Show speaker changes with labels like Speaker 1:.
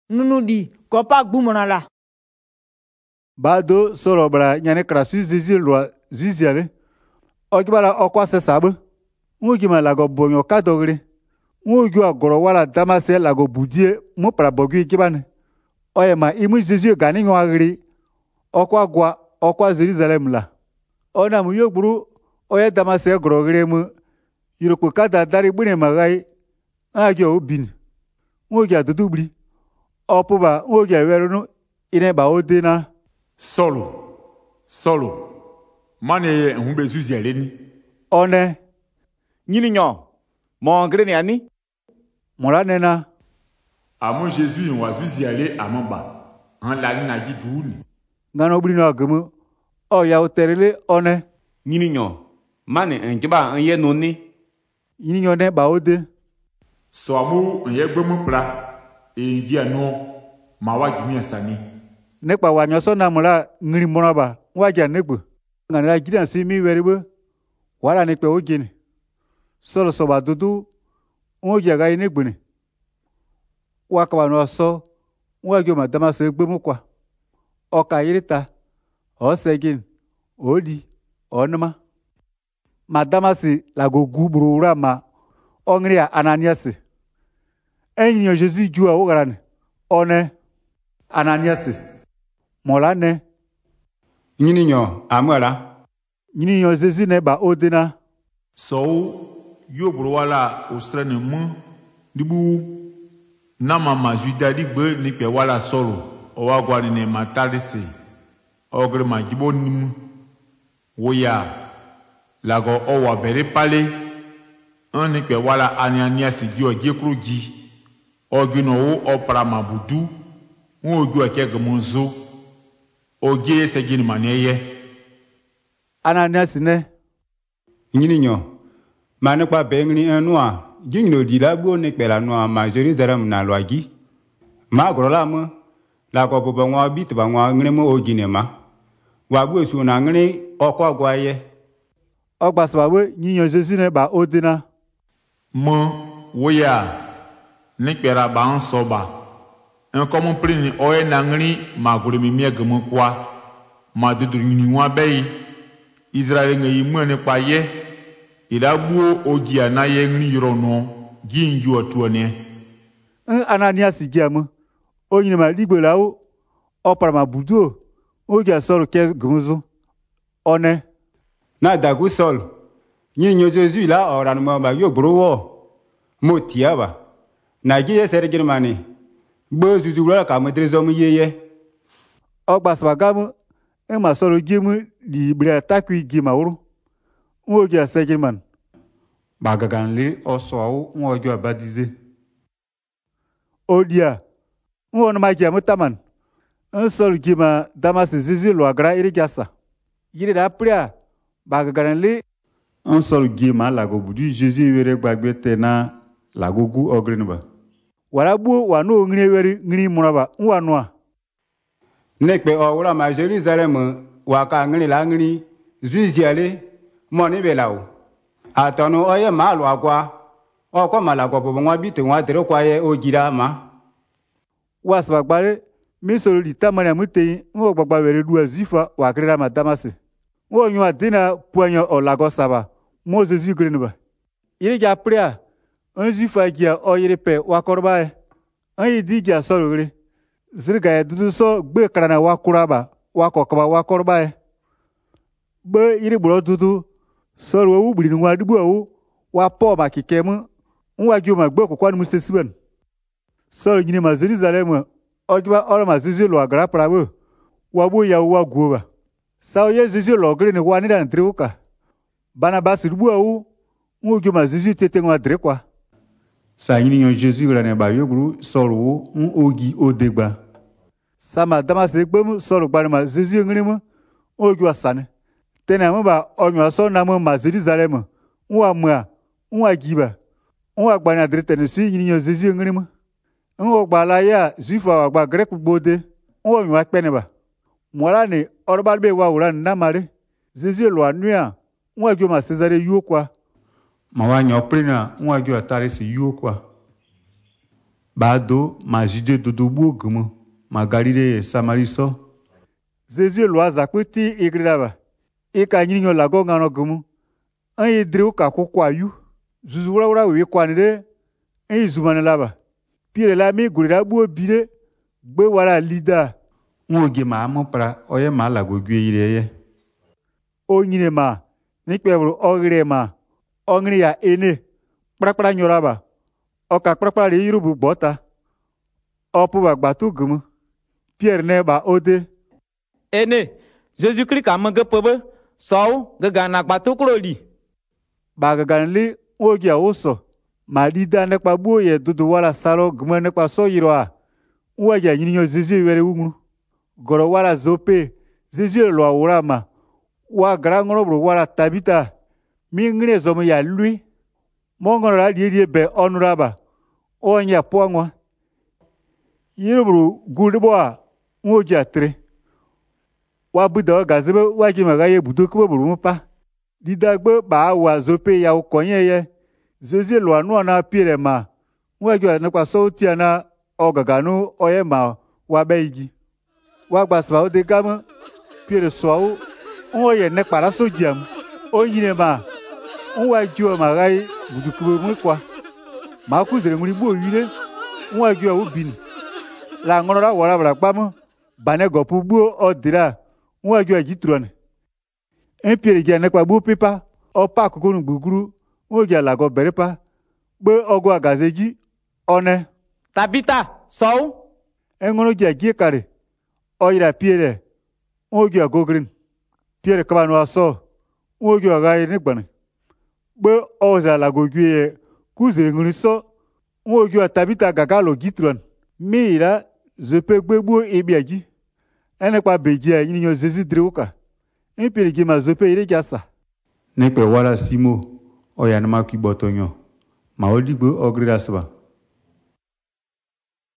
Speaker 1: Nunu di kopa gbumona la.
Speaker 2: Bado soro bra nyane krasu zizi lwa ziziale. Okibala okwa sesabe. Ngujima lago bonyo kadogre. Nguju agoro wala damase lago budie mu pra bogu kibane. Oye ma imu zizi gani ngwagri. Okwa gwa okwa Jerusalem la. Ona mu yogburu oye damase grogre mu. Yiroko kada dari bune magai. Ajo ubin. Nguju adudubri. Opuba nguju werunu ine ba odena.
Speaker 3: Solo. Mane humbe Zuziale ni.
Speaker 2: One.
Speaker 4: Nyini nyo. Mon grene ani.
Speaker 2: Mola nena.
Speaker 3: Amon Jésus wa Zuziale amamba. An la ni na gidouni.
Speaker 2: Ngano bri no agemu. O ya uterele one.
Speaker 4: Nyini nyo. Mane nkiba anye noni.
Speaker 2: Yini nyo ne ba ode.
Speaker 3: So amu nye gbemu pra. E ngi ano. Mawa gimi asani.
Speaker 2: Nekpa wa nyoso na mula ngiri monaba. Waja nekbu. Ngana gidan si mi weribe. Wala nekpe ojini. Solo soba dudu. Oja ga inegbuni. Wakawa no so. Wagyo madama se gbemu kwa. Oka yirita. Osegin. Odi. Onuma. Madama si lago gubru rama. Ongria Ananias. Enyo Jésus jua ogarane. One. Ananias. Mola ne.
Speaker 4: Nyini nyo amwela.
Speaker 2: Nyini nyo Jésus ne ba odena.
Speaker 3: So yo bro wala osrene mu dibu na mama Juda digbe ni pe wala solo o wa gwa ni matalise ogre majibo nim woya lago o wa bere pale an ni pe wala Ananias di o jekroji ogino o opra mabudu won oju akege monzo oje segini maneye.
Speaker 2: Ananias ne.
Speaker 4: Nyini nyo. Mane kwa bengni enua. Jingno di la bo ne pela noa ma Jerusalem na loagi. Ma grola mo. La ko bo ngwa bit ba ngwa ngre mo oginema. Wa bu su na ngre okwa gwaye.
Speaker 2: Ogba sababu nyinyo Jésus ne ba odena.
Speaker 3: Mo woya ni pera ba ansoba. En comme prini oye na ngri ma gure mi miege mo kwa. Ma dudu ni wa bei. Israel ngi mo ne pa ye. Ilabuo ogia na ye ngri yorono ginju atuone.
Speaker 2: Ananias giamu. Onyine ma ligbelawo. Opara ma budo. Ogia soro ke gunzo. One.
Speaker 4: Na dagu sol. Nyinyo Jésus la oran mo ba yo browo. Mo tiaba. Na giye sergin mani. Bo zuzula ka modrezo mu yeye.
Speaker 2: Ogba sabagamu. Ma soro gimu libre takwi gimawuru. Ogia segirman. Bagaganle oswawo ojo abadize. Odia. Won ma giamu taman. Sol gima Damas zizi lo agra irigasa. Yiri da pria bagaganle sol gima lago budu Jésus were gbagbe tena lagogu ogrenba. Wala bu wanu ngri weri ngri munaba wanwa.
Speaker 4: Nekpe owura ma Jerusalem wa ka ngri la ngri Zuziale moni belao. Atonu oye malu akwa. Okwa malago bo nwa bite nwa dere kwa ye ogira ma.
Speaker 2: Wasbagbare mi soro litamana mutei ngo gbagba were duwa zifa wa krira ma Damas. Ngo nyu adina puanyo olago saba. Mo Jésus grenba. Iri ja pria un zifa gia oyire pe wa korba. An yidi gia soro gre. Zirga ya dudu so gbe krana wa kuraba wa kokba wa korba. Be iri buro dudu soro wu buri nwa dubu wu wa po ma kikemu nwa gi o ma gbe kokwa ni musesiben. Soro nyine ma Jerusalem ogiba ora ma zizi lo agra prawo wa bo ya wa guoba. Sao ye zizi lo gre ni wa ni dan triuka. Barnabas dubu wu nwogi ma zizi tete nwa dre kwa. Sa nyine nyo Jésus la ne ba yobru soro wu ogi odegba. Sama Damas egbemu soro gba ma zizi ngrimu ogi asane. Tena mba onyo so na mo ma Jerusalem nwa mwa nwa giba nwa gba na drete ne si nyinyo Jésus ngrimu nwa gba la ya zifa wa gba grek gbode nwa onyo akpene ba mola ne orba be wa ura na mare Jésus lo anua nwa gyo ma Cesare yuokwa ma wa nyo prina nwa gyo atare si yuokwa ba do ma jude dodo bu gumu ma Galilée Samarie so Jésus lo azakpeti igraba e ka nyinyo lago ngano gumu an yidriu ka kokwa yu zuzu wura we kwanire en izumana laba Pierre la mi gurira bu obire gbe wala lida nwoge ma amupra oye ma lago gwe ire ye onyine ma ni pebru ogire ma ongri ya ene kprakpra nyoraba oka kprakpra ri yurubu bota opu bagbatu gumu Pierre ne ba ode
Speaker 1: ene Jésus Christ ka manga pebe so gaga na gbatu kroli
Speaker 2: ba gaga li ogi a oso ma lida ne pa bu ye dudu wala salo gumu ne pa so yiro nwoge nyinyo Jésus were ungru goro wala zope Jésus lo awura ma wa gra ngoro bro wala Tabita mi ngre zomo ya lui mongoro la die be onuraba onya poanwa yirubru gudiboa nwoge atre wa budo gazebe wa ji maga ye budo ko bru mpa didagbe ba wa zope ya ukonye ye Jésus lo anu na Pierre ma nwoge na kwa so tia na ogaganu oye ma wa beigi wa gbasba o de gam Pierre so o ye ne para so jam o yire ma nwa ju ma gai budukubo mu kwa ma ku zere muri bo yire nwa ju o bin la ngonora wala bra pam bane gopu bu o dira nwa ju ajitron en Pierre je ne kwa bu pipa o pa kokonu gbuguru o je la go berepa gbe ogo agazeji one
Speaker 1: Tabita so
Speaker 2: engono je ji kare o ira Pierre o ju agogrin Pierre kabanu aso o ju agai ni gbane gbe o za la go gwe kuze ngri so o ju Tabita gagalo gitron mira je pe gbegbo ebiaji ene pa beji yin nyo Jésus driuka en Pierre gi ma zope ire jasa ne pe wala simo o ya na ma ki botonyo ma odigbo ogrira sba